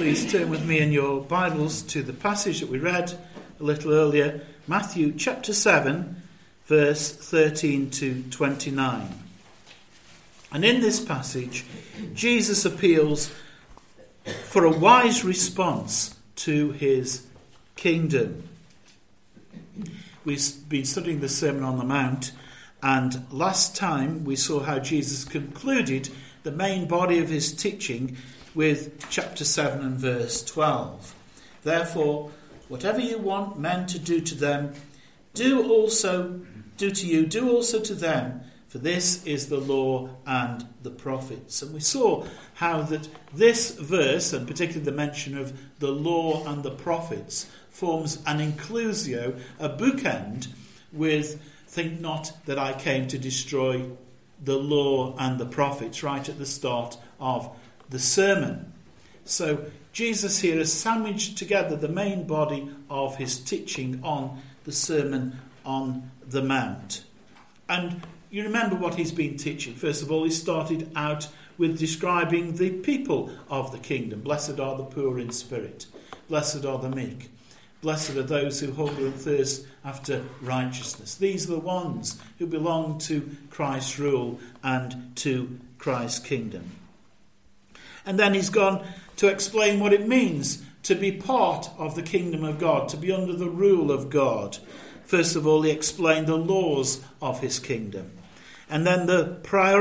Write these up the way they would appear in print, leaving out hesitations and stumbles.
please turn with me in your Bibles to the passage that we read a little earlier, Matthew chapter 7, verse 13 to 29. And in this passage, Jesus appeals for a wise response to his kingdom. We've been studying the Sermon on the Mount, and last time we saw how Jesus concluded the main body of his teaching with chapter 7 and verse 12. Therefore, whatever you want men to do to them, do also to them, for this is the law and the prophets. And we saw how that this verse, and particularly the mention of the law and the prophets, forms an inclusio, a bookend, with think not that I came to destroy the law and the prophets, right at the start of the sermon. So Jesus here has sandwiched together the main body of his teaching on the Sermon on the Mount. And you remember what he's been teaching. First of all, he started out with describing the people of the kingdom. Blessed are the poor in spirit. Blessed are the meek. Blessed are those who hunger and thirst after righteousness. These are the ones who belong to Christ's rule and to Christ's kingdom. And then he's gone to explain what it means to be part of the kingdom of God, to be under the rule of God. First of all, he explained the laws of his kingdom. And then the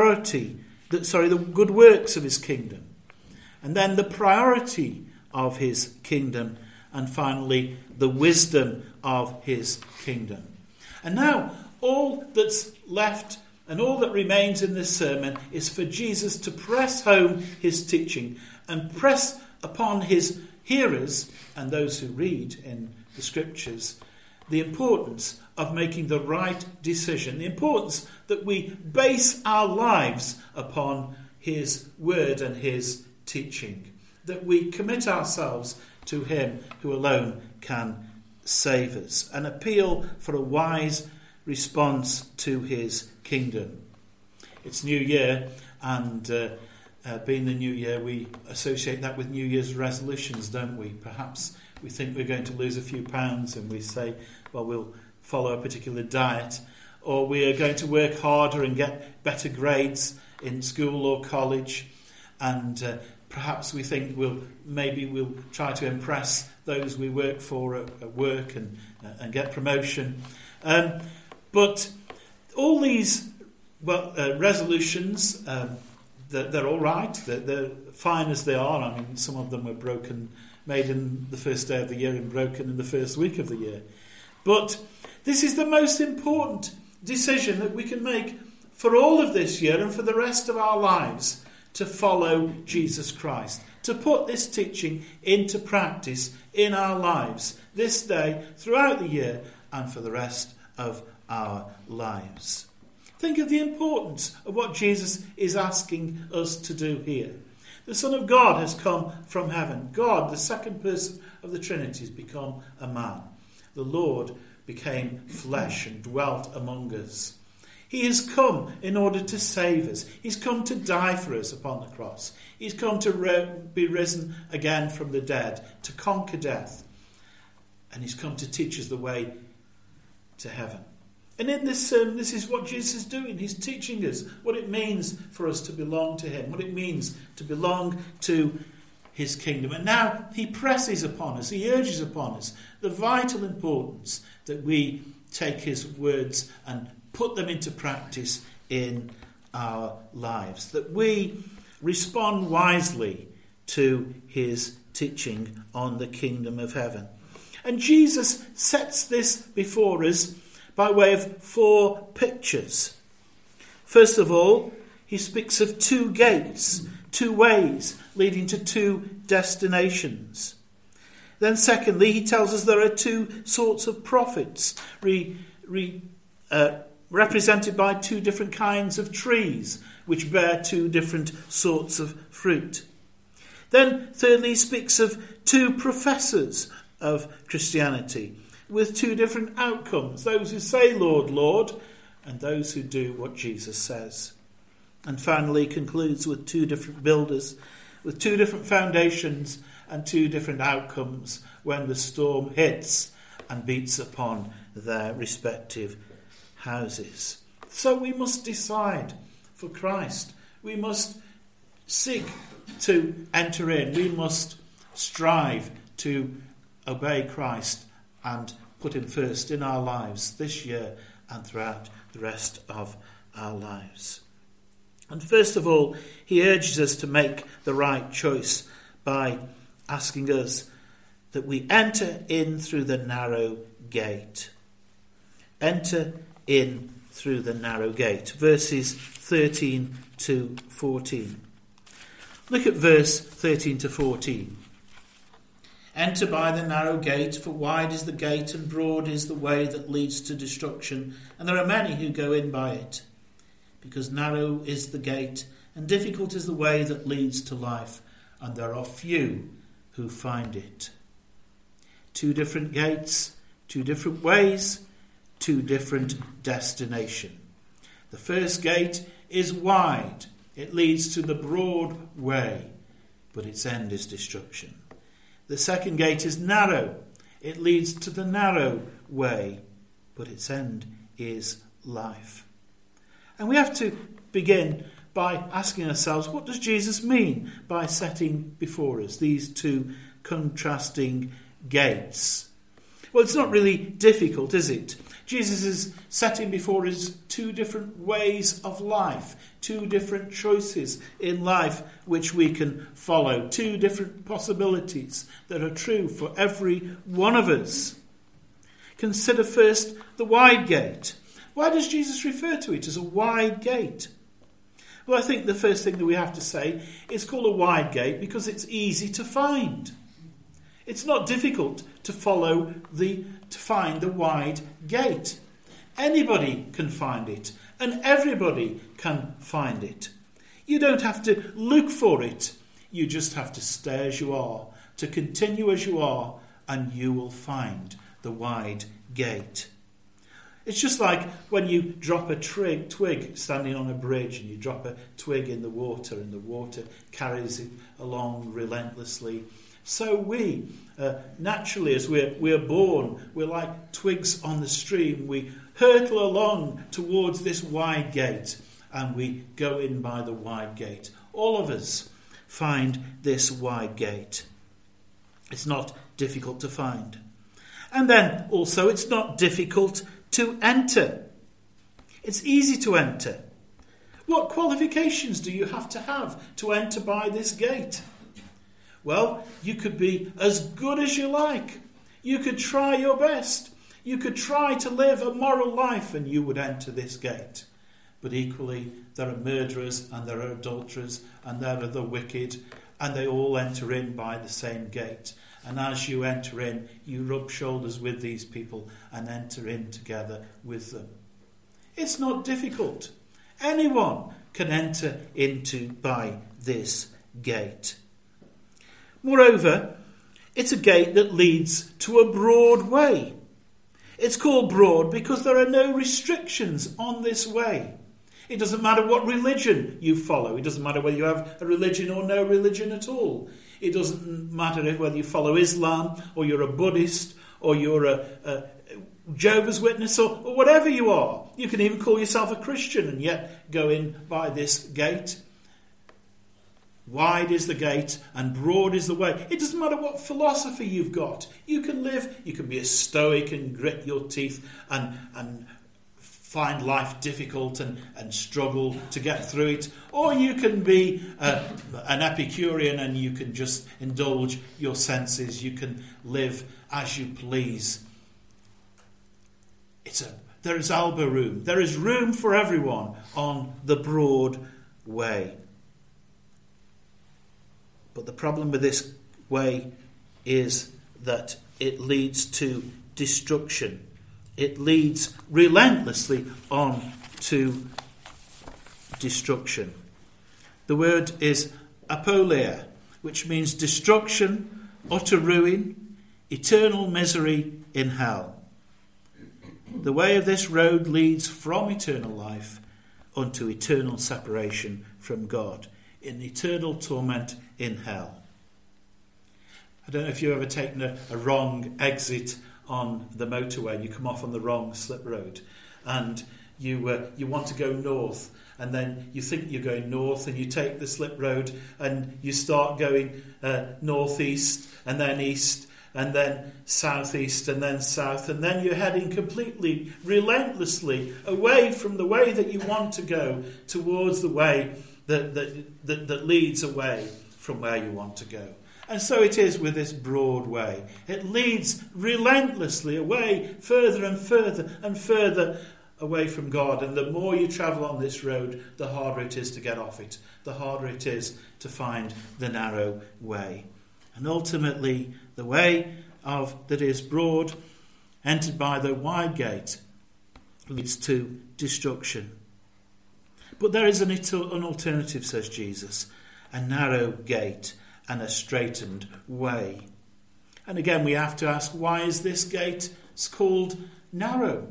good works of his kingdom. And then the priority of his kingdom. And finally, the wisdom of his kingdom. And now, all that's left and all that remains in this sermon is for Jesus to press home his teaching and press upon his hearers and those who read in the scriptures the importance of making the right decision, the importance that we base our lives upon his word and his teaching, that we commit ourselves to him who alone can save us, an appeal for a wise response to his kingdom. It's New Year, and being the New Year, we associate that with New Year's resolutions, don't we? Perhaps we think we're going to lose a few pounds and we say, well, we'll follow a particular diet, or we are going to work harder and get better grades in school or college, and perhaps we think we'll try to impress those we work for at work and get promotion. But all these resolutions, they're all right. They're fine as they are. I mean, some of them were made in the first day of the year and broken in the first week of the year. But this is the most important decision that we can make for all of this year and for the rest of our lives, to follow Jesus Christ, to put this teaching into practice in our lives this day, throughout the year, and for the rest of our lives. Think of the importance of what Jesus is asking us to do here. The Son of God has come from heaven. God, the second person of the Trinity, has become a man. The Lord became flesh and dwelt among us. He has come in order to save us. He's come to die for us upon the cross. He's come to be risen again from the dead, to conquer death. And he's come to teach us the way to heaven. And in this sermon, this is what Jesus is doing. He's teaching us what it means for us to belong to him, what it means to belong to his kingdom. And now he presses upon us, he urges upon us the vital importance that we take his words and put them into practice in our lives, that we respond wisely to his teaching on the kingdom of heaven. And Jesus sets this before us by way of 4 pictures. First of all, he speaks of 2 gates, 2 ways leading to 2 destinations. Then secondly, he tells us there are 2 sorts of prophets, represented by 2 different kinds of trees, which bear 2 different sorts of fruit. Then thirdly, he speaks of 2 professors of Christianity, with 2 different outcomes: those who say, Lord, Lord, and those who do what Jesus says. And finally concludes with 2 different builders, with 2 different foundations, and two different outcomes when the storm hits and beats upon their respective houses. So we must decide for Christ. We must seek to enter in. We must strive to obey Christ and put him first in our lives this year and throughout the rest of our lives. And first of all, he urges us to make the right choice by asking us that we enter in through the narrow gate. Enter in through the narrow gate. Verses 13 to 14. Look at verse 13 to 14. Enter by the narrow gate, for wide is the gate and broad is the way that leads to destruction, and there are many who go in by it. Because narrow is the gate, and difficult is the way that leads to life, and there are few who find it. Two different gates, two different ways, two different destination. The first gate is wide. It leads to the broad way, but its end is destruction. The second gate is narrow. It leads to the narrow way, but its end is life. And we have to begin by asking ourselves, what does Jesus mean by setting before us these two contrasting gates? Well, it's not really difficult, is it? Jesus is setting before us two different ways of life, two different choices in life which we can follow, two different possibilities that are true for every one of us. Consider first the wide gate. Why does Jesus refer to it as a wide gate? Well, I think the first thing that we have to say is it's called a wide gate because it's easy to find. It's not difficult to find the wide gate. Anybody can find it, and everybody can find it. You don't have to look for it. You just have to stay as you are, to continue as you are, and you will find the wide gate. It's just like when you drop a twig standing on a bridge, and you drop a twig in the water, and the water carries it along relentlessly. So we, naturally, as we're born, we're like twigs on the stream. We hurtle along towards this wide gate, and we go in by the wide gate. All of us find this wide gate. It's not difficult to find. And then also, it's not difficult to enter. It's easy to enter. What qualifications do you have to enter by this gate? Well, you could be as good as you like. You could try your best. You could try to live a moral life and you would enter this gate. But equally, there are murderers and there are adulterers and there are the wicked, and they all enter in by the same gate. And as you enter in, you rub shoulders with these people and enter in together with them. It's not difficult. Anyone can enter into by this gate. Moreover, it's a gate that leads to a broad way. It's called broad because there are no restrictions on this way. It doesn't matter what religion you follow. It doesn't matter whether you have a religion or no religion at all. It doesn't matter whether you follow Islam or you're a Buddhist or you're a Jehovah's Witness or whatever you are. You can even call yourself a Christian and yet go in by this gate. Wide is the gate and broad is the way. It doesn't matter what philosophy you've got. You can be a stoic and grit your teeth and find life difficult and struggle to get through it. Or you can be an Epicurean and you can just indulge your senses. You can live as you please. There is elbow room. There is room for everyone on the broad way. But the problem with this way is that it leads to destruction. It leads relentlessly on to destruction. The word is apoleia, which means destruction, utter ruin, eternal misery in hell. The way of this road leads from eternal life unto eternal separation from God, in eternal torment in hell. I don't know if you've ever taken a wrong exit on the motorway and you come off on the wrong slip road and you want to go north, and then you think you're going north and you take the slip road and you start going northeast and then east and then southeast and then south, and then you're heading completely, relentlessly away from the way that you want to go towards the way that leads away from where you want to go. And so it is with this broad way. It leads relentlessly away, further and further and further away from God. And the more you travel on this road, the harder it is to get off it. The harder it is to find the narrow way. And ultimately, the way that is broad, entered by the wide gate, leads to destruction. But there is an alternative, says Jesus, a narrow gate and a straightened way. And again, we have to ask, why is this gate called narrow?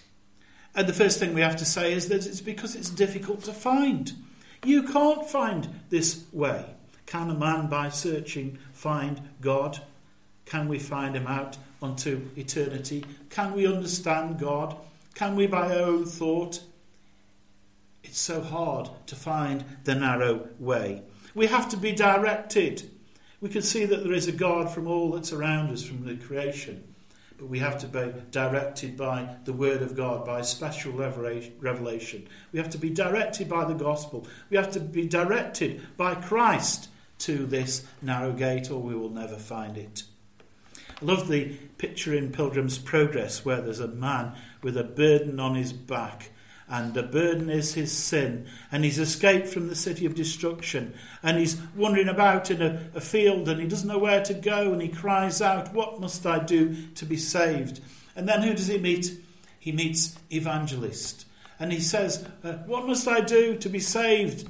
And the first thing we have to say is that it's because it's difficult to find. You can't find this way. Can a man by searching find God? Can we find him out unto eternity? Can we understand God? Can we by our own thought? It's so hard to find the narrow way. We have to be directed. We can see that there is a God from all that's around us, from the creation. But we have to be directed by the Word of God, by special revelation. We have to be directed by the gospel. We have to be directed by Christ to this narrow gate, or we will never find it. I love the picture in Pilgrim's Progress where there's a man with a burden on his back, and the burden is his sin, and he's escaped from the city of destruction, and he's wandering about in a field, and he doesn't know where to go, and he cries out, "What must I do to be saved?" And then who does he meet? He meets Evangelist, and he says, "What must I do to be saved?"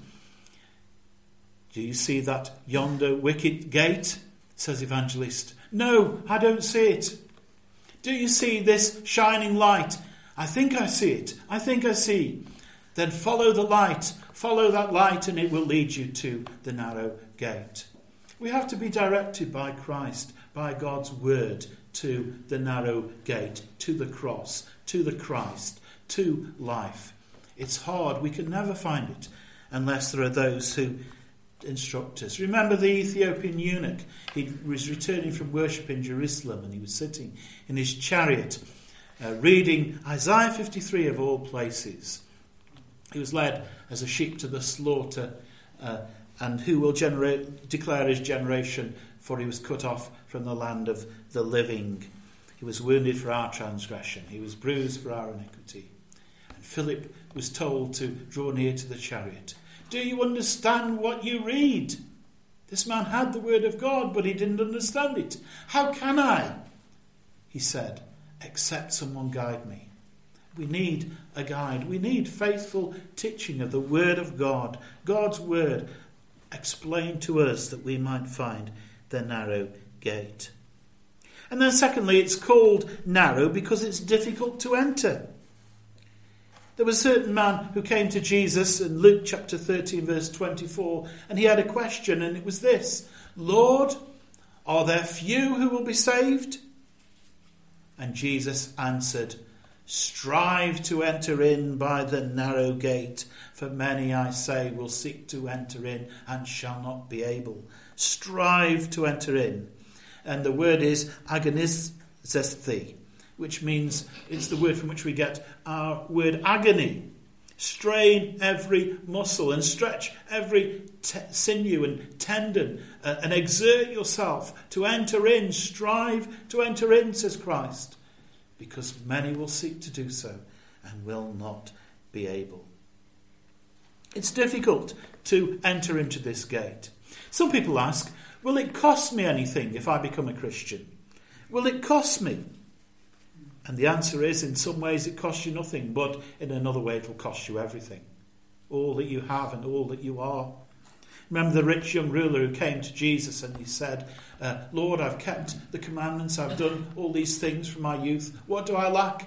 "Do you see that yonder wicket gate?" says Evangelist. "No, I don't see it." "Do you see this shining light?" "I think I see it. I think I see." "Then follow the light. Follow that light and it will lead you to the narrow gate." We have to be directed by Christ, by God's word, to the narrow gate, to the cross, to the Christ, to life. It's hard. We can never find it unless there are those who instruct us. Remember the Ethiopian eunuch. He was returning from worship in Jerusalem and he was sitting in his chariot reading Isaiah 53 of all places. He was led as a sheep to the slaughter, and who will declare his generation, for he was cut off from the land of the living. He was wounded for our transgression. He was bruised for our iniquity. And Philip was told to draw near to the chariot. "Do you understand what you read?" This man had the word of God, but he didn't understand it. "How can I," he said, "except someone guide me?" We need a guide. We need faithful teaching of the word of God. God's word explained to us that we might find the narrow gate. And then secondly, it's called narrow because it's difficult to enter. There was a certain man who came to Jesus in Luke chapter 13 verse 24, and he had a question, and it was this: "Lord, are there few who will be saved?" And Jesus answered, "Strive to enter in by the narrow gate, for many, I say, will seek to enter in and shall not be able." Strive to enter in. And the word is agonizesthi, which means it's the word from which we get our word agony. Strain every muscle and stretch every sinew and tendon and exert yourself to enter in. Strive to enter in, says Christ, because many will seek to do so and will not be able. It's difficult to enter into this gate. Some people ask, will it cost me anything if I become a Christian? Will it cost me? And the answer is, in some ways it costs you nothing, but in another way it will cost you everything. All that you have and all that you are. Remember the rich young ruler who came to Jesus and he said, "Lord, I've kept the commandments, I've done all these things from my youth. What do I lack?"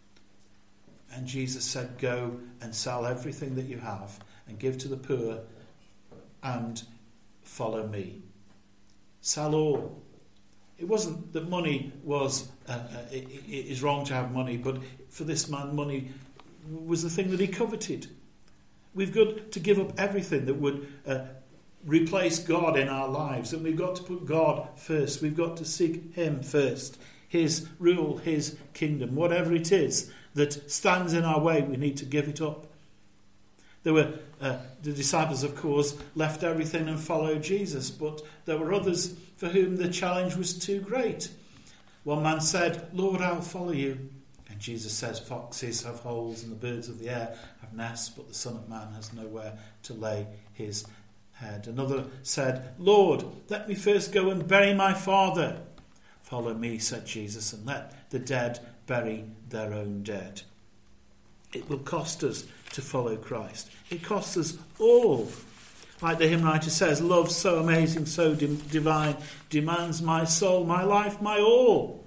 And Jesus said, "Go and sell everything that you have and give to the poor and follow me." Sell all It wasn't that money was it is wrong to have money, but for this man, money was the thing that he coveted. We've got to give up everything that would replace God in our lives, and we've got to put God first. We've got to seek him first, his rule, his kingdom. Whatever it is that stands in our way, we need to give it up. There were the disciples, of course, left everything and followed Jesus, but there were others for whom the challenge was too great. One man said, "Lord, I'll follow you." And Jesus says, "Foxes have holes and the birds of the air have nests, but the Son of Man has nowhere to lay his head." Another said, "Lord, let me first go and bury my father." "Follow me," said Jesus, "and let the dead bury their own dead." It will cost us to follow Christ. It costs us all. Like the hymn writer says, "Love so amazing, so divine, demands my soul, my life, my all."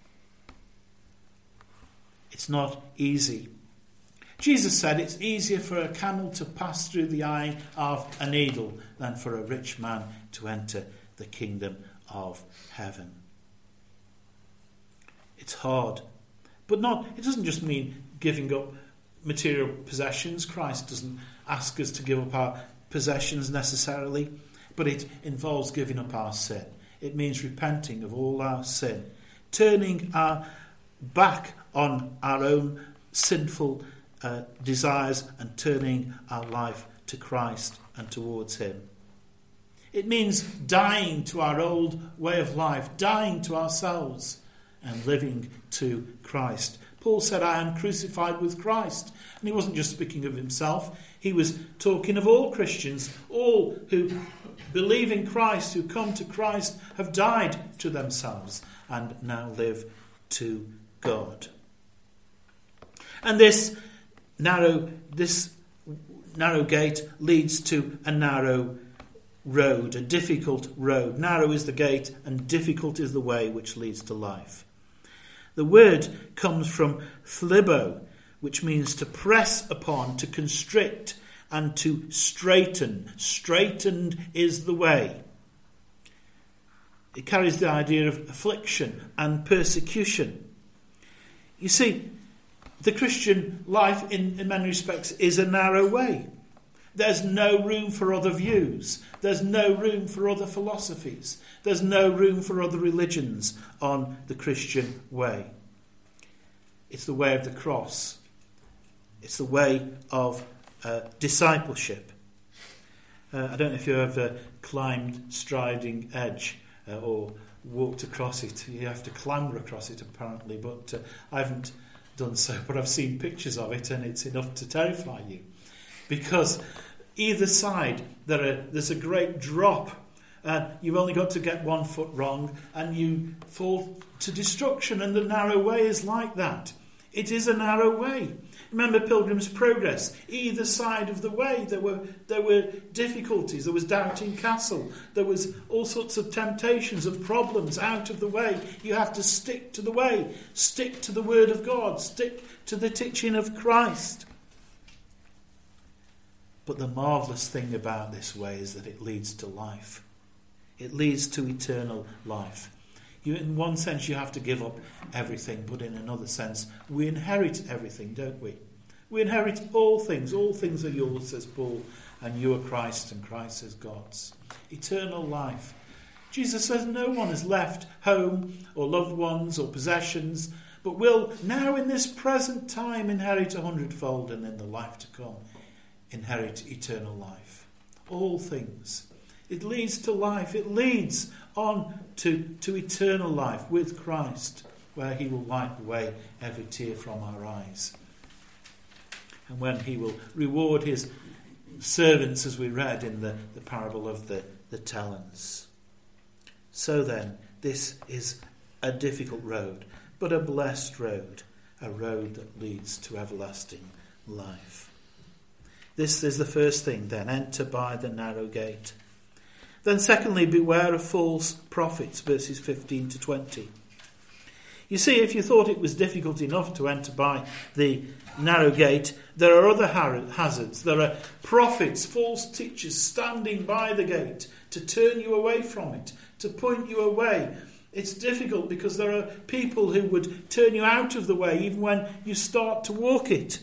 It's not easy. Jesus said it's easier for a camel to pass through the eye of a needle than for a rich man to enter the kingdom of heaven. It's hard. But it doesn't just mean giving up material possessions. Christ doesn't ask us to give up our possessions necessarily, but it involves giving up our sin. It means repenting of all our sin, turning our back on our own sinful desires and turning our life to Christ and towards him. It means dying to our old way of life, dying to ourselves and living to Christ. Paul said, "I am crucified with Christ." And he wasn't just speaking of himself. He was talking of all Christians. All who believe in Christ, who come to Christ, have died to themselves and now live to God. And this narrow gate leads to a narrow road, a difficult road. Narrow is the gate and difficult is the way which leads to life. The word comes from thlibo, which means to press upon, to constrict, and to straighten. Straightened is the way. It carries the idea of affliction and persecution. You see, the Christian life in many respects is a narrow way. There's no room for other views. There's no room for other philosophies. There's no room for other religions on the Christian way. It's the way of the cross. It's the way of discipleship. I don't know if you've ever climbed Striding Edge or walked across it. You have to clamber across it apparently, but I haven't done so. But I've seen pictures of it and it's enough to terrify you. Because either side there's a great drop. You've only got to get 1 foot wrong and you fall to destruction. And the narrow way is like that. It is a narrow way. Remember Pilgrim's Progress. Either side of the way there were difficulties. There was Doubting Castle. There was all sorts of temptations and problems out of the way. You have to stick to the way. Stick to the Word of God. Stick to the teaching of Christ. But the marvellous thing about this way is that it leads to life. It leads to eternal life. In one sense, you have to give up everything, but in another sense, we inherit everything, don't we? We inherit all things. All things are yours, says Paul, and you are Christ, and Christ is God's. Eternal life. Jesus says no one has left home or loved ones or possessions, but will now in this present time inherit 100-fold, and in the life to come inherit eternal life. All things. It leads to life. It leads on to eternal life with Christ, where he will wipe away every tear from our eyes. And when he will reward his servants, as we read in the parable of the talents. So then, this is a difficult road, but a blessed road, a road that leads to everlasting life. This is the first thing then, enter by the narrow gate. Then secondly, beware of false prophets, verses 15 to 20. You see, if you thought it was difficult enough to enter by the narrow gate, there are other hazards. There are prophets, false teachers standing by the gate to turn you away from it, to point you away. It's difficult because there are people who would turn you out of the way even when you start to walk it.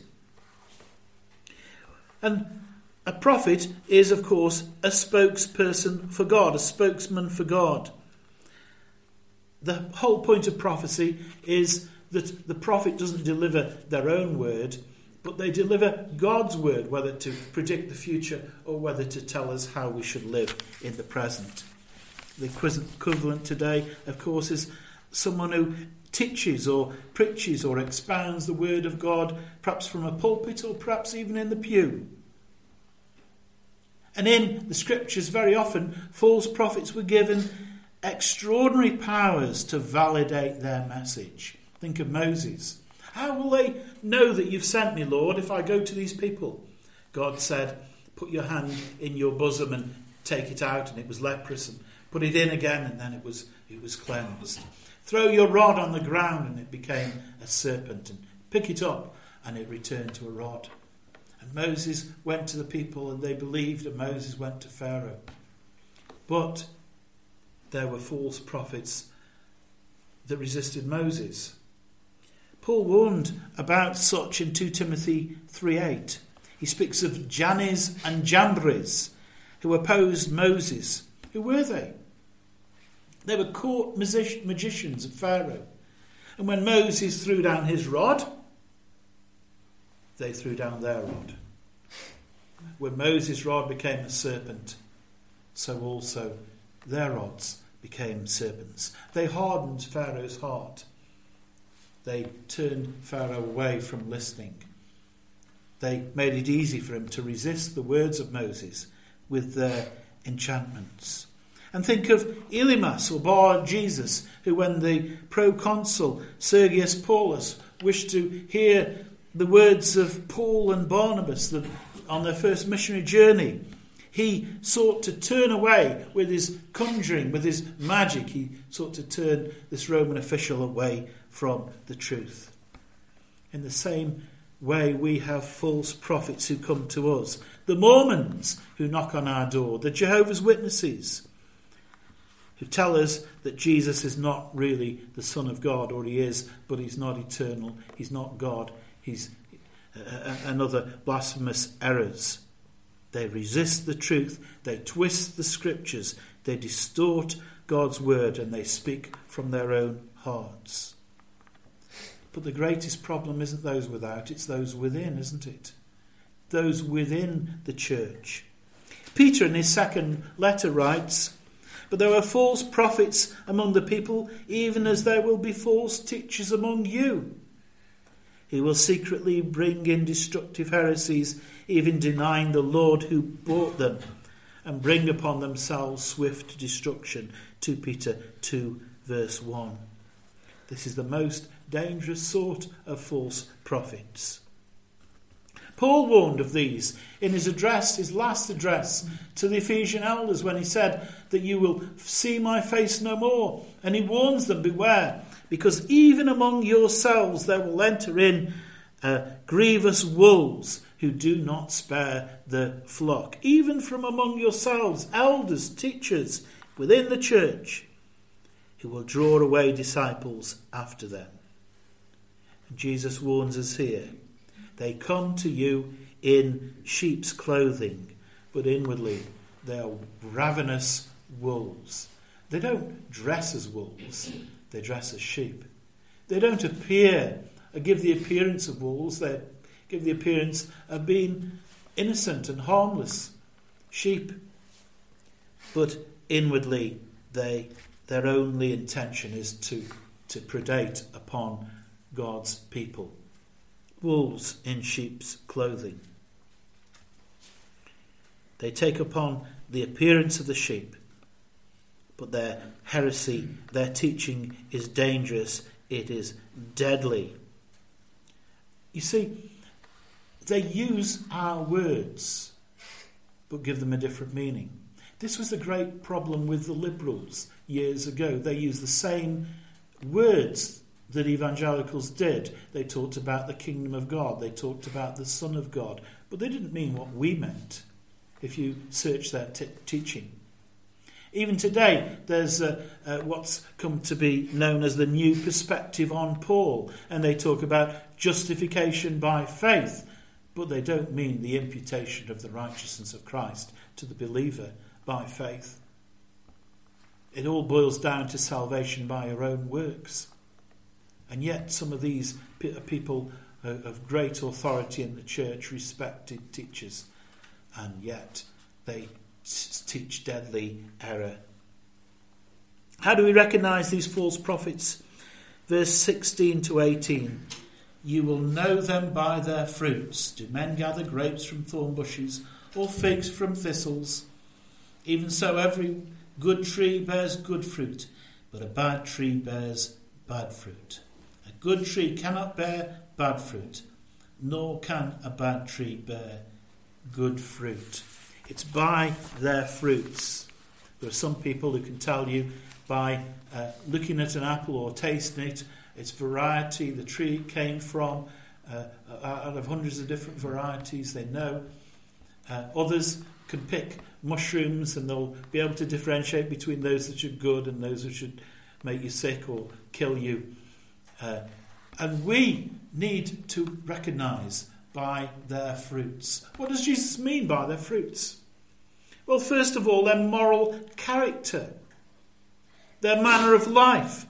And a prophet is, of course, a spokesperson for God, a spokesman for God. The whole point of prophecy is that the prophet doesn't deliver their own word, but they deliver God's word, whether to predict the future or whether to tell us how we should live in the present. The equivalent today, of course, is someone who teaches or preaches or expounds the word of God, perhaps from a pulpit or perhaps even in the pew. And in the scriptures, very often, false prophets were given extraordinary powers to validate their message. Think of Moses. How will they know that you've sent me, Lord, if I go to these people? God said, put your hand in your bosom and take it out, and it was leprous, and put it in again, and then it was cleansed. Throw your rod on the ground, and it became a serpent, and pick it up, and it returned to a rod. And Moses went to the people, and they believed, and Moses went to Pharaoh. But there were false prophets that resisted Moses. Paul warned about such in 2 Timothy 3:8. He speaks of Jannes and Jambres, who opposed Moses. Who were they? They were court magicians of Pharaoh. And when Moses threw down his rod, they threw down their rod. When Moses' rod became a serpent, so also their rods became serpents. They hardened Pharaoh's heart. They turned Pharaoh away from listening. They made it easy for him to resist the words of Moses with their enchantments. And think of Elymas or Bar-Jesus, who when the proconsul Sergius Paulus wished to hear the words of Paul and Barnabas on their first missionary journey, he sought to turn away with his conjuring, with his magic. He sought to turn this Roman official away from the truth. In the same way, we have false prophets who come to us. The Mormons who knock on our door. The Jehovah's Witnesses who tell us that Jesus is not really the Son of God, or he is, but he's not eternal. He's not God. He's another blasphemous errors. They resist the truth, they twist the scriptures, they distort God's word, and they speak from their own hearts. But the greatest problem isn't those without, it's those within, isn't it? Those within the church. Peter in his second letter writes, "But there are false prophets among the people, even as there will be false teachers among you. He will secretly bring in destructive heresies, even denying the Lord who bought them, and bring upon themselves swift destruction." 2 Peter 2 verse 1. This is the most dangerous sort of false prophets. Paul warned of these in his address, his last address to the Ephesian elders, when he said that you will see my face no more. And he warns them, beware, because even among yourselves there will enter in grievous wolves who do not spare the flock. Even from among yourselves, elders, teachers within the church, who will draw away disciples after them. And Jesus warns us here. They come to you in sheep's clothing, but inwardly they are ravenous wolves. They don't dress as wolves, they dress as sheep. They don't appear or give the appearance of wolves, they give the appearance of being innocent and harmless sheep. But inwardly their only intention is to predate upon God's people. Wolves in sheep's clothing. They take upon the appearance of the sheep, but their heresy, their teaching is dangerous, it is deadly. You see, they use our words, but give them a different meaning. This was the great problem with the liberals years ago. They used the same words that evangelicals did. They talked about the kingdom of God. They talked about the Son of God. But they didn't mean what we meant, if you search their teaching. Even today, there's what's come to be known as the New Perspective on Paul, and they talk about justification by faith, but they don't mean the imputation of the righteousness of Christ to the believer by faith. It all boils down to salvation by your own works. And yet some of these people of great authority in the church, respected teachers, and yet they teach deadly error. How do we recognise these false prophets? Verse 16 to 18. You will know them by their fruits. Do men gather grapes from thorn bushes, or figs from thistles? Even so, every good tree bears good fruit, but a bad tree bears bad fruit. A good tree cannot bear bad fruit, nor can a bad tree bear good fruit. It's by their fruits. There are some people who can tell you by looking at an apple or tasting it, its variety, the tree it came from, out of hundreds of different varieties they know. Others can pick mushrooms and they'll be able to differentiate between those that are good and those that should make you sick or kill you. And we need to recognise by their fruits. What does Jesus mean by their fruits? Well, first of all, their moral character, their manner of life.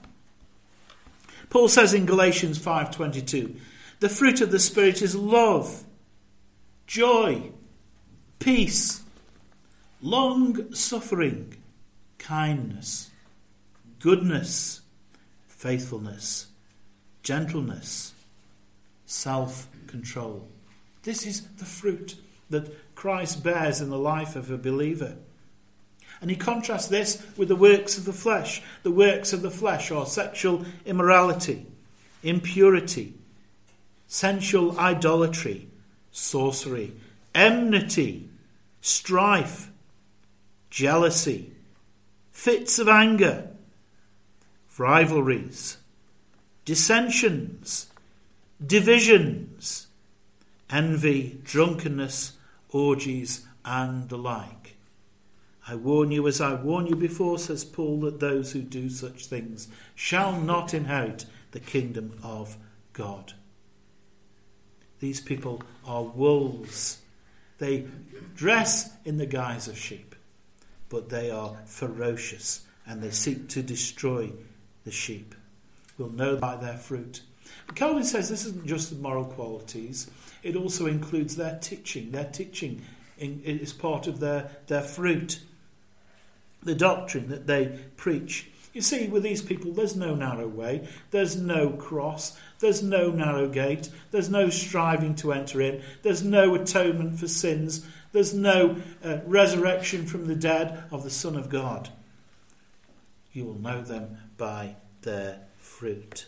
Paul says in Galatians 5:22, the fruit of the Spirit is love, joy, peace, long-suffering, kindness, goodness, faithfulness, gentleness, self-control. This is the fruit that Christ bears in the life of a believer. And he contrasts this with the works of the flesh. The works of the flesh are sexual immorality, impurity, sensual idolatry, sorcery, enmity, strife, jealousy, fits of anger, rivalries, dissensions, divisions, envy, drunkenness, orgies, and the like. I warn you, as I warned you before, says Paul, that those who do such things shall not inherit the kingdom of God. These people are wolves. They dress in the guise of sheep, but they are ferocious and they seek to destroy the sheep. We'll know by their fruit. But Calvin says this isn't just the moral qualities, it also includes their teaching. Their teaching is part of their fruit, the doctrine that they preach. You see, with these people, there's no narrow way, there's no cross, there's no narrow gate, there's no striving to enter in, there's no atonement for sins, there's no resurrection from the dead of the Son of God. You will know them by their fruit.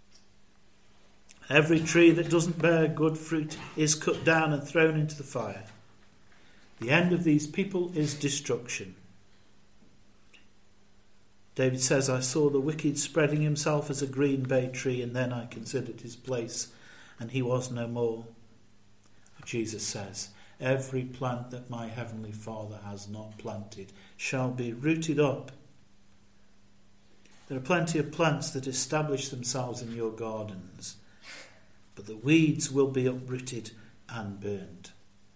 Every tree that doesn't bear good fruit is cut down and thrown into the fire. The end of these people is destruction. David says, I saw the wicked spreading himself as a green bay tree, and then I considered his place, and he was no more. Jesus says, every plant that my heavenly Father has not planted shall be rooted up. There are plenty of plants that establish themselves in your gardens, but the weeds will be uprooted and burned.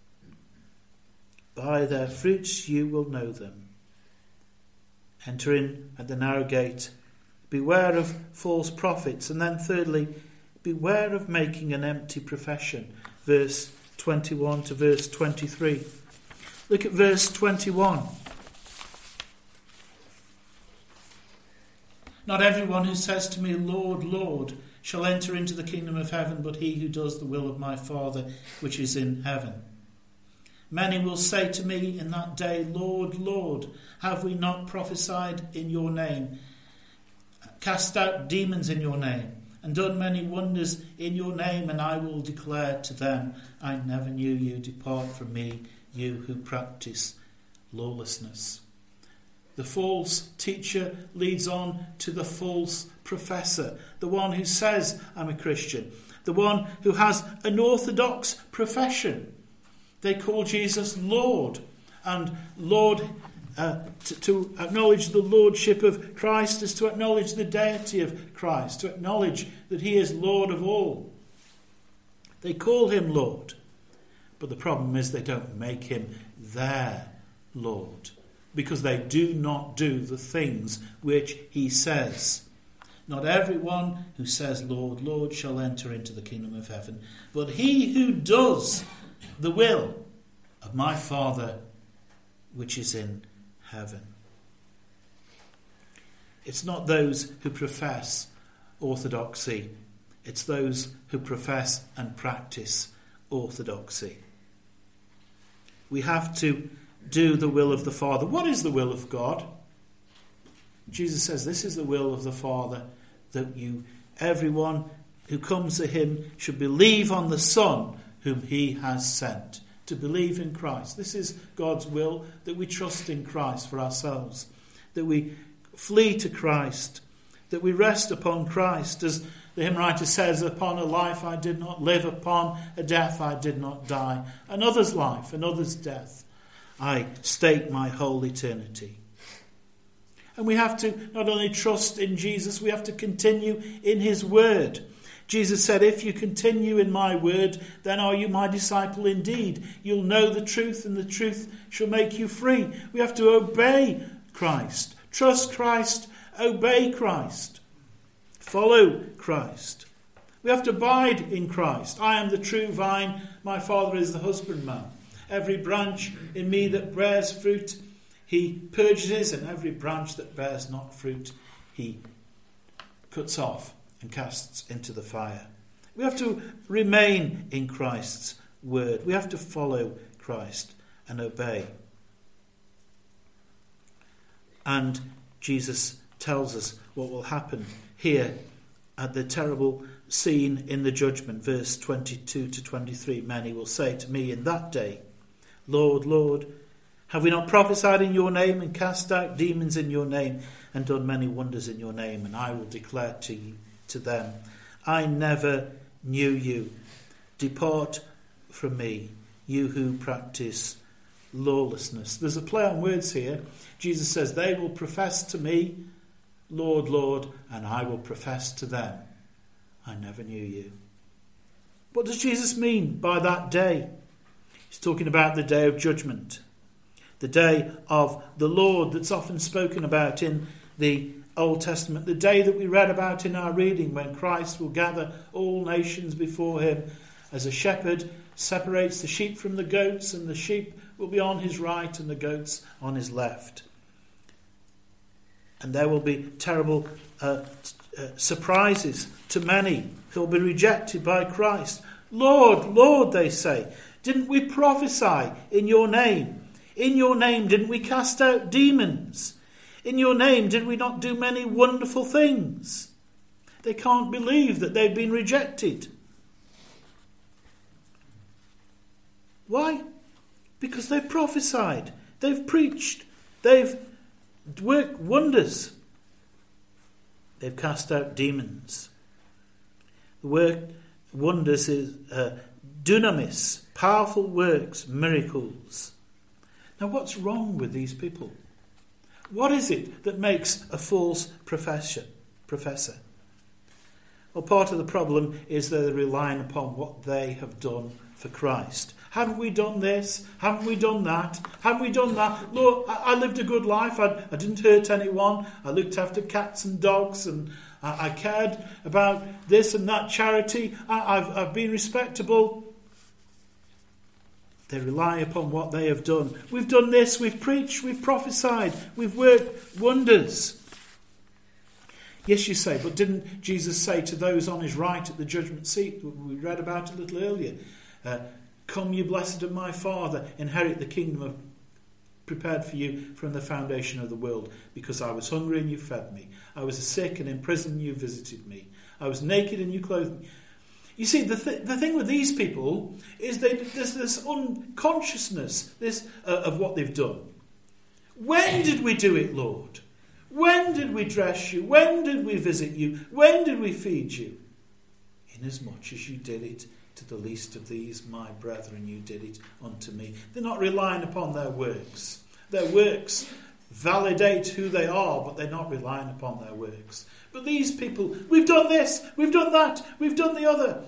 By their fruits you will know them. Enter in at the narrow gate. Beware of false prophets. And then thirdly, beware of making an empty profession. Verse 21 to verse 23. Look at verse 21. Not everyone who says to me, Lord, Lord, shall enter into the kingdom of heaven, but he who does the will of my Father which is in heaven. Many will say to me in that day, Lord, Lord, have we not prophesied in your name, cast out demons in your name, and done many wonders in your name? And I will declare to them, I never knew you. Depart from me, you who practice lawlessness. The false teacher leads on to the false professor, the one who says, I'm a Christian, the one who has an orthodox profession. They call Jesus Lord, and Lord to acknowledge the lordship of Christ is to acknowledge the deity of Christ, to acknowledge that he is Lord of all. They call him Lord, but the problem is they don't make him their Lord, because they do not do the things which he says. Not everyone who says, Lord, Lord, shall enter into the kingdom of heaven, but he who does the will of my Father which is in heaven. It's not those who profess orthodoxy, it's those who profess and practice orthodoxy. We have to do the will of the Father. What is the will of God? Jesus says this is the will of the Father, that everyone who comes to him should believe on the Son whom he has sent. To believe in Christ. This is God's will, that we trust in Christ for ourselves, that we flee to Christ, that we rest upon Christ. As the hymn writer says, upon a life I did not live, upon a death I did not die. Another's life, another's death, I stake my whole eternity. And we have to not only trust in Jesus, we have to continue in his word. Jesus said, if you continue in my word, then are you my disciple indeed. You'll know the truth, and the truth shall make you free. We have to obey Christ, trust Christ, obey Christ, follow Christ. We have to abide in Christ. I am the true vine, my Father is the husbandman. Every branch in me that bears fruit, he purges, and every branch that bears not fruit, he cuts off and casts into the fire. We have to remain in Christ's word. We have to follow Christ and obey. And Jesus tells us what will happen here at the terrible scene in the judgment, verse 22 to 23. Many will say to me in that day, Lord, Lord, have we not prophesied in your name and cast out demons in your name and done many wonders in your name? And I will declare to them, I never knew you. Depart from me, you who practice lawlessness. There's a play on words here. Jesus says, they will profess to me, Lord, Lord, and I will profess to them, I never knew you. What does Jesus mean by that day? He's talking about the day of judgment, the day of the Lord that's often spoken about in the Old Testament, the day that we read about in our reading, when Christ will gather all nations before him as a shepherd separates the sheep from the goats, and the sheep will be on his right and the goats on his left. And there will be terrible surprises to many who will be rejected by Christ. Lord, Lord, they say, didn't we prophesy in your name? In your name didn't we cast out demons? In your name, did we not do many wonderful things? They can't believe that they've been rejected. Why? Because they've prophesied, they've preached, they've worked wonders. They've cast out demons. The word wonders is dunamis, powerful works, miracles. Now what's wrong with these people? What is it that makes a false professor? Well, part of the problem is they're relying upon what they have done for Christ. Haven't we done this? Haven't we done that? Haven't we done that? Look, I lived a good life. I didn't hurt anyone. I looked after cats and dogs, and I cared about this and that charity. I've been respectable. They rely upon what they have done. We've done this, we've preached, we've prophesied, we've worked wonders. Yes, you say, but didn't Jesus say to those on his right at the judgment seat, we read about a little earlier, come you blessed of my Father, inherit the kingdom prepared for you from the foundation of the world, because I was hungry and you fed me. I was sick and in prison and you visited me. I was naked and you clothed me. You see, the thing with these people is there's this unconsciousness of what they've done. When did we do it, Lord? When did we dress you? When did we visit you? When did we feed you? Inasmuch as you did it to the least of these, my brethren, you did it unto me. They're not relying upon their works. Their works validate who they are, but they're not relying upon their works. But these people, we've done this, we've done that, we've done the other.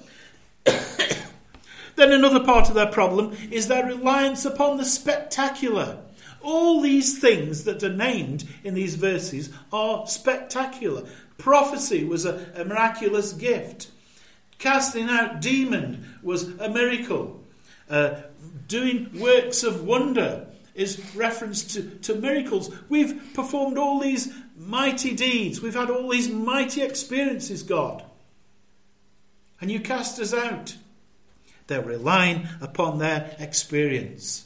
Then another part of their problem is their reliance upon the spectacular. All these things that are named in these verses are spectacular. Prophecy was a miraculous gift. Casting out demon was a miracle. Doing works of wonder is reference to miracles. We've performed all these mighty deeds. We've had all these mighty experiences, God. And you cast us out. They're relying upon their experience.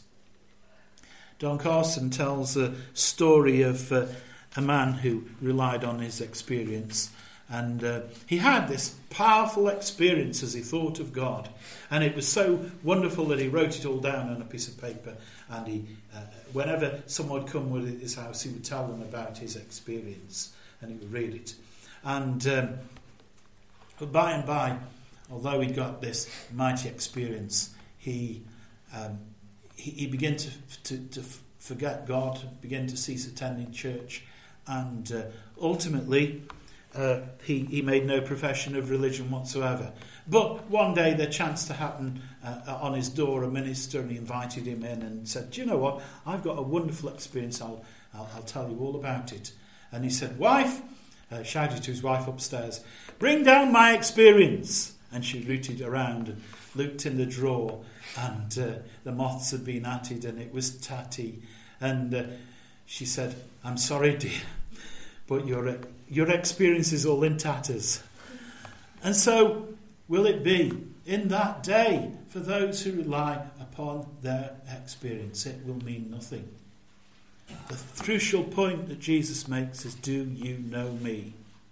Don Carson tells a story of a man who relied on his experience. And he had this powerful experience as he thought of God. And it was so wonderful that he wrote it all down on a piece of paper. And he, whenever someone would come with his house, he would tell them about his experience. And he would read it. And but by and by, although he'd got this mighty experience, he began to forget God, began to cease attending church. And ultimately, he made no profession of religion whatsoever. But one day there chanced to happen on his door a minister, and he invited him in and said, "Do you know what? I've got a wonderful experience. I'll tell you all about it." And he said, "Wife," shouted to his wife upstairs, "bring down my experience." And she rooted around and looked in the drawer, and the moths had been at it, and it was tatty. And she said, "I'm sorry, dear, but your experience is all in tatters." And so will it be in that day for those who rely upon their experience. It will mean nothing. The crucial point that Jesus makes is, do you know me?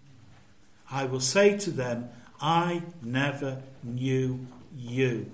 I will say to them, I never knew you.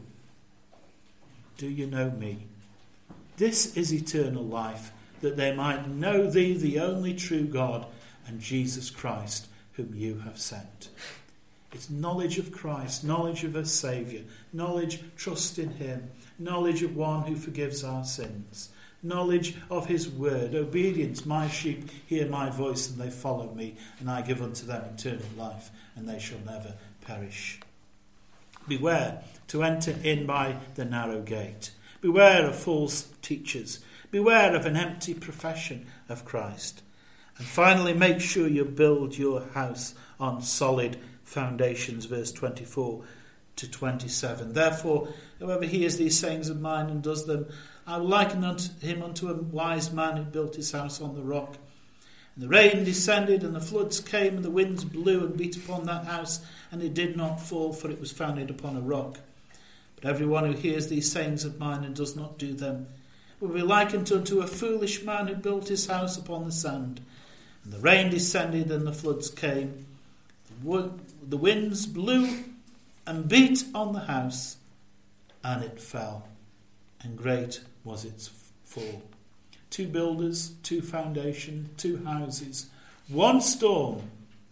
Do you know me? This is eternal life, that they might know thee, the only true God, and Jesus Christ, whom you have sent. It's knowledge of Christ, knowledge of a Saviour, knowledge, trust in him, knowledge of one who forgives our sins, knowledge of his word, obedience. My sheep hear my voice and they follow me, and I give unto them eternal life, and they shall never perish. Beware to enter in by the narrow gate. Beware of false teachers. Beware of an empty profession of Christ. And finally, make sure you build your house on solid foundations, verse 24 to 27. Therefore, whoever hears these sayings of mine and does them, I will liken him unto a wise man who built his house on the rock. And the rain descended, and the floods came, and the winds blew and beat upon that house, and it did not fall, for it was founded upon a rock. But everyone who hears these sayings of mine and does not do them will be likened unto a foolish man who built his house upon the sand. And the rain descended, and the floods came. The winds blew and beat on the house, and it fell, and great was its fall. 2 builders, 2 foundation, 2 houses, 1 storm,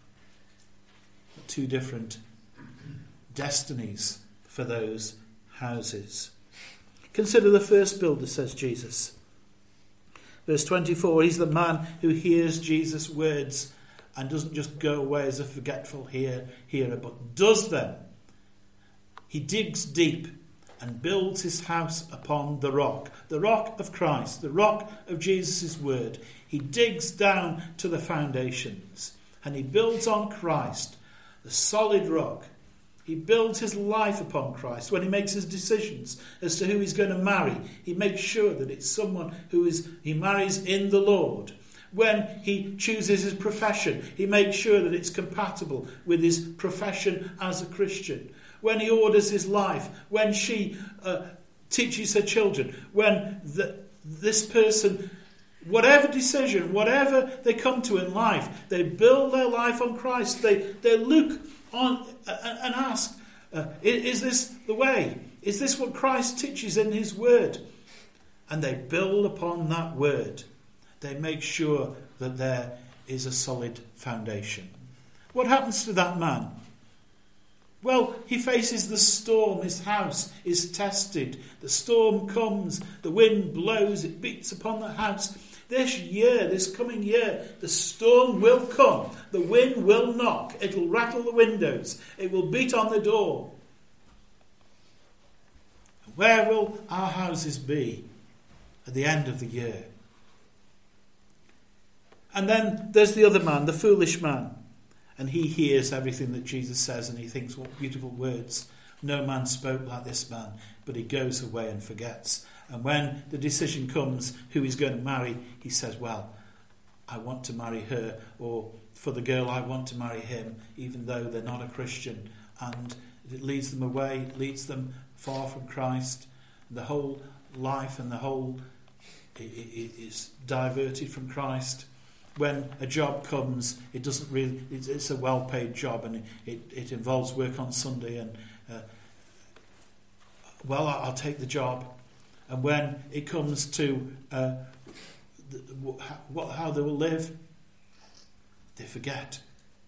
2 different destinies for those houses. Consider the first builder, says Jesus. Verse 24, he's the man who hears Jesus' words and doesn't just go away as a forgetful hearer, but does them. He digs deep and builds his house upon the rock of Christ, the rock of Jesus' word. He digs down to the foundations and he builds on Christ, the solid rock. He builds his life upon Christ. When he makes his decisions as to who he's going to marry, he makes sure that it's someone he marries in the Lord. When he chooses his profession, he makes sure that it's compatible with his profession as a Christian. When he orders his life, when she teaches her children, when this person, whatever decision, whatever they come to in life, they build their life on Christ. They look on and ask, is this the way? Is this what Christ teaches in his word? And they build upon that word. They make sure that there is a solid foundation. What happens to that man? Well, he faces the storm. His house is tested. The storm comes. The wind blows. It beats upon the house. This year, this coming year, the storm will come. The wind will knock. It'll rattle the windows. It will beat on the door. Where will our houses be at the end of the year? And then there's the other man, the foolish man. And he hears everything that Jesus says and he thinks, what beautiful words. No man spoke like this man, but he goes away and forgets. And when the decision comes who he's going to marry, he says, well, I want to marry her, or for the girl, I want to marry him, even though they're not a Christian. And it leads them away, it leads them far from Christ. The whole life and the whole is diverted from Christ. When a job comes, it doesn't really. It's a well-paid job, and it involves work on Sunday. And I'll take the job. And when it comes to how they will live, they forget.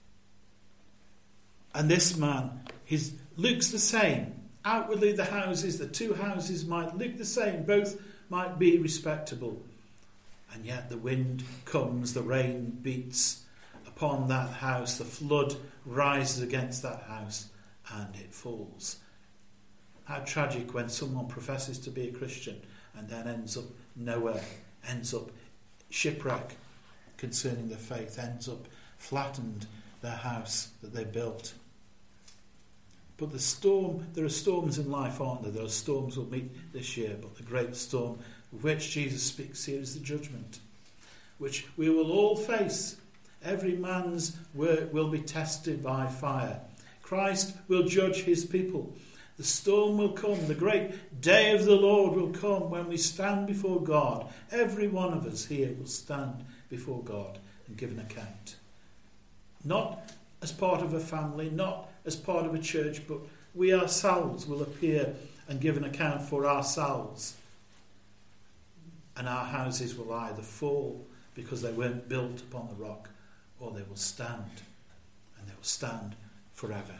And this man, looks the same. Outwardly, the two houses might look the same. Both might be respectable. And yet the wind comes, the rain beats upon that house, the flood rises against that house, and it falls. How tragic when someone professes to be a Christian and then ends up nowhere, ends up shipwreck concerning their faith, ends up flattened their house that they built. But there are storms in life, aren't there? Those storms will meet this year, but the great storm of which Jesus speaks here is the judgment, which we will all face. Every man's work will be tested by fire. Christ will judge his people. The storm will come. The great day of the Lord will come when we stand before God. Every one of us here will stand before God and give an account. Not as part of a family, not as part of a church, but we ourselves will appear and give an account for ourselves. And our houses will either fall because they weren't built upon the rock, or they will stand, and they will stand forever.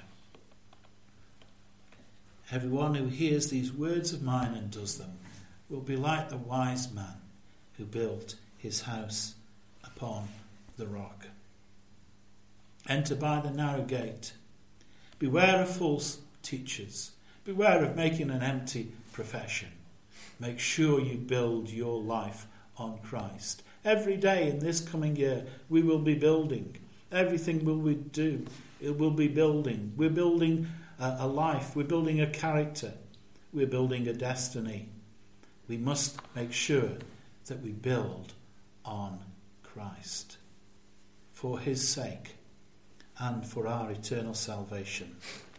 Everyone who hears these words of mine and does them will be like the wise man who built his house upon the rock. Enter by the narrow gate. Beware of false teachers. Beware of making an empty profession. Make sure you build your life on Christ. Every day in this coming year, we will be building. Everything we do, it will be building. We're building a life. We're building a character. We're building a destiny. We must make sure that we build on Christ for his sake and for our eternal salvation.